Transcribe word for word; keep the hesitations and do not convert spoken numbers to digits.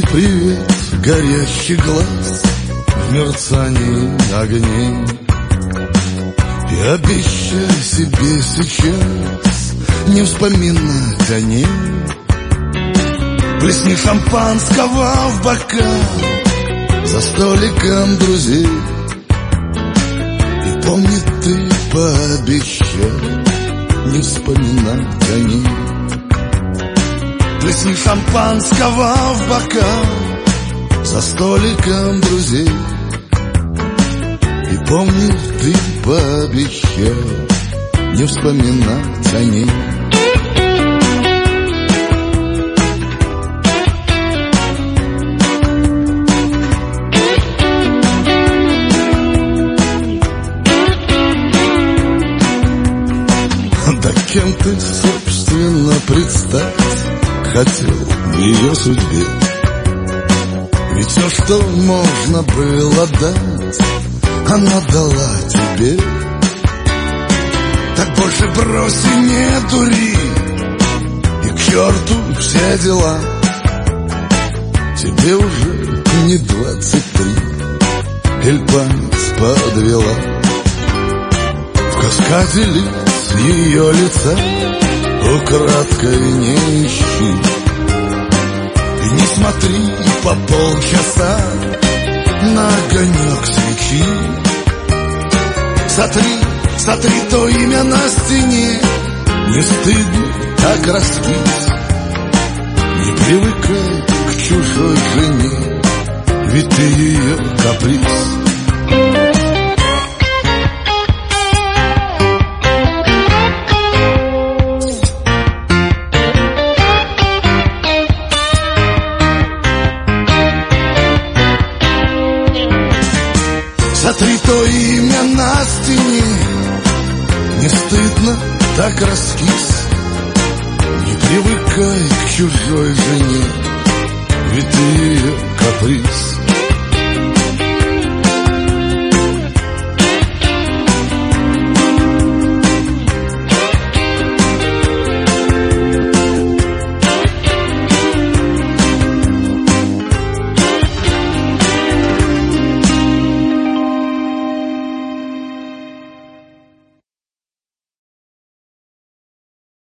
привет, горящий глаз в мерцании огней. И обещай себе сейчас не вспоминать о ней. Плесни шампанского в бокал за столиком друзей. И помни, ты пообещал не вспоминать о ней. Плесни шампанского в бокал за столиком друзей. И помни, ты пообещал не вспоминать о ней. Да кем ты, собственно, представь хотел в ее судьбе? Ведь все, что можно было дать, она дала тебе. Так больше брось и не дури, и к черту все дела. Тебе уже не двадцать три, иль память подвела. В каскаде лиц ее лица украдкой не ищи. И не смотри по полчаса на огонек свечи. Сотри, сотри то имя на стене. Не стыдно так распить. Не привыкай к чужой жене, ведь ты ее каприз. Сотри то имя на стене. Не стыдно так раскис. Не привыкай к чужой жене, ведь ты ее каприз.